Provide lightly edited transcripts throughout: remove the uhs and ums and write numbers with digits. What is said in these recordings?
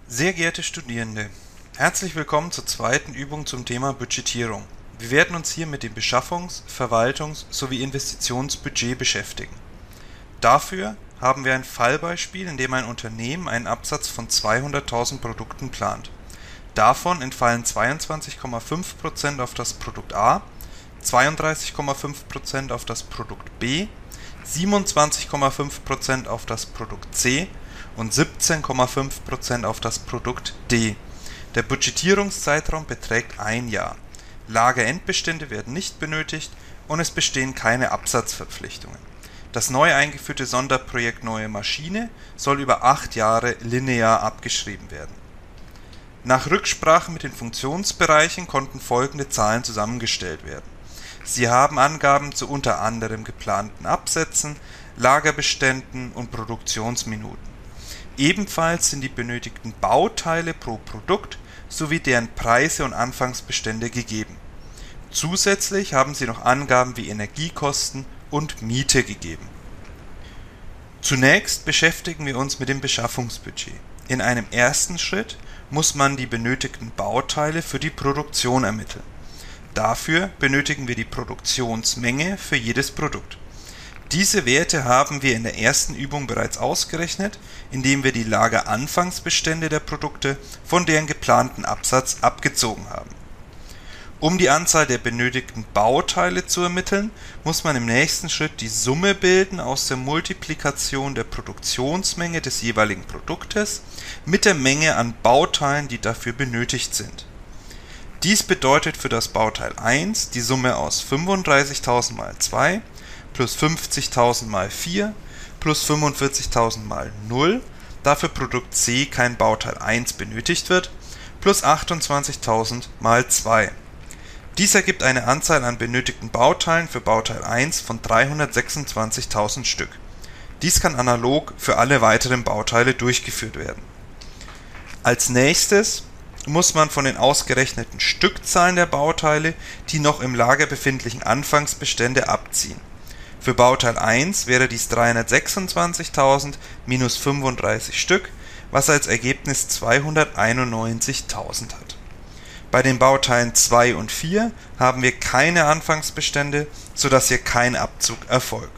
Sehr geehrte Studierende, herzlich willkommen zur zweiten Übung zum Thema Budgetierung. Wir werden uns hier mit dem Beschaffungs-, Verwaltungs- sowie Investitionsbudget beschäftigen. Dafür haben wir ein Fallbeispiel, in dem ein Unternehmen einen Absatz von 200.000 Produkten plant. Davon entfallen 22,5% auf das Produkt A, 32,5% auf das Produkt B, 27,5% auf das Produkt C und 17,5% auf das Produkt D. Der Budgetierungszeitraum beträgt ein Jahr. Lagerendbestände werden nicht benötigt und es bestehen keine Absatzverpflichtungen. Das neu eingeführte Sonderprojekt Neue Maschine soll über 8 Jahre linear abgeschrieben werden. Nach Rücksprache mit den Funktionsbereichen konnten folgende Zahlen zusammengestellt werden. Sie haben Angaben zu unter anderem geplanten Absätzen, Lagerbeständen und Produktionsminuten. Ebenfalls sind die benötigten Bauteile pro Produkt sowie deren Preise und Anfangsbestände gegeben. Zusätzlich haben sie noch Angaben wie Energiekosten und Miete gegeben. Zunächst beschäftigen wir uns mit dem Beschaffungsbudget. In einem ersten Schritt muss man die benötigten Bauteile für die Produktion ermitteln. Dafür benötigen wir die Produktionsmenge für jedes Produkt. Diese Werte haben wir in der ersten Übung bereits ausgerechnet, indem wir die Lageranfangsbestände der Produkte von deren geplanten Absatz abgezogen haben. Um die Anzahl der benötigten Bauteile zu ermitteln, muss man im nächsten Schritt die Summe bilden aus der Multiplikation der Produktionsmenge des jeweiligen Produktes mit der Menge an Bauteilen, die dafür benötigt sind. Dies bedeutet für das Bauteil 1 die Summe aus 35.000 mal 2 plus 50.000 mal 4 plus 45.000 mal 0, da für Produkt C kein Bauteil 1 benötigt wird, plus 28.000 mal 2. Dies ergibt eine Anzahl an benötigten Bauteilen für Bauteil 1 von 326.000 Stück. Dies kann analog für alle weiteren Bauteile durchgeführt werden. Als nächstes muss man von den ausgerechneten Stückzahlen der Bauteile die noch im Lager befindlichen Anfangsbestände abziehen. Für Bauteil 1 wäre dies 326.000 minus 35 Stück, was als Ergebnis 291.000 hat. Bei den Bauteilen 2 und 4 haben wir keine Anfangsbestände, sodass hier kein Abzug erfolgt.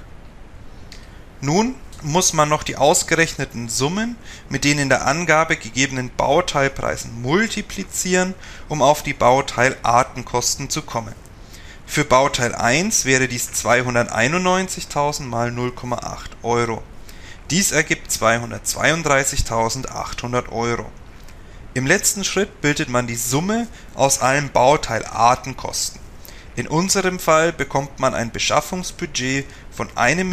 Nun muss man noch die ausgerechneten Summen mit den in der Angabe gegebenen Bauteilpreisen multiplizieren, um auf die Bauteilartenkosten zu kommen. Für Bauteil 1 wäre dies 291.000 mal 0,8 Euro. Dies ergibt 232.800 Euro. Im letzten Schritt bildet man die Summe aus allen Bauteilartenkosten. In unserem Fall bekommt man ein Beschaffungsbudget von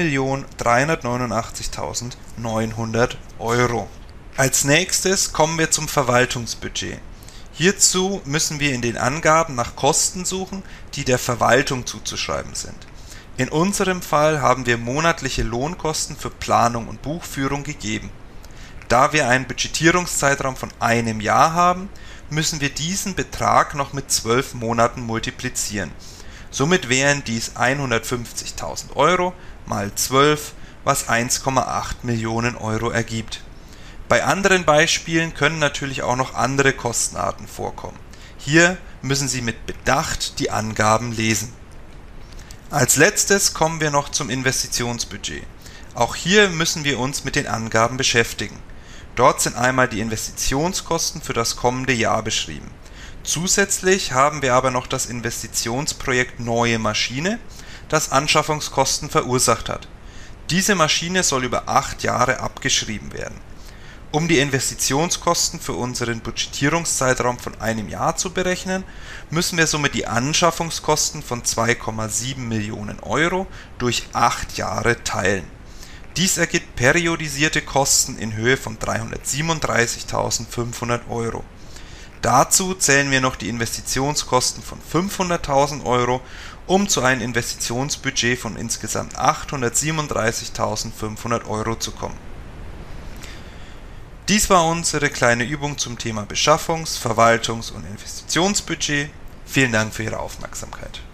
1.389.900 Euro. Als nächstes kommen wir zum Verwaltungsbudget. Hierzu müssen wir in den Angaben nach Kosten suchen, die der Verwaltung zuzuschreiben sind. In unserem Fall haben wir monatliche Lohnkosten für Planung und Buchführung gegeben. Da wir einen Budgetierungszeitraum von einem Jahr haben, müssen wir diesen Betrag noch mit 12 Monaten multiplizieren. Somit wären dies 150.000 Euro mal 12, was 1,8 Millionen Euro ergibt. Bei anderen Beispielen können natürlich auch noch andere Kostenarten vorkommen. Hier müssen Sie mit Bedacht die Angaben lesen. Als letztes kommen wir noch zum Investitionsbudget. Auch hier müssen wir uns mit den Angaben beschäftigen. Dort sind einmal die Investitionskosten für das kommende Jahr beschrieben. Zusätzlich haben wir aber noch das Investitionsprojekt Neue Maschine, das Anschaffungskosten verursacht hat. Diese Maschine soll über 8 Jahre abgeschrieben werden. Um die Investitionskosten für unseren Budgetierungszeitraum von einem Jahr zu berechnen, müssen wir somit die Anschaffungskosten von 2,7 Millionen Euro durch 8 Jahre teilen. Dies ergibt periodisierte Kosten in Höhe von 337.500 Euro. Dazu zählen wir noch die Investitionskosten von 500.000 Euro, um zu einem Investitionsbudget von insgesamt 837.500 Euro zu kommen. Dies war unsere kleine Übung zum Thema Beschaffungs-, Verwaltungs- und Investitionsbudget. Vielen Dank für Ihre Aufmerksamkeit.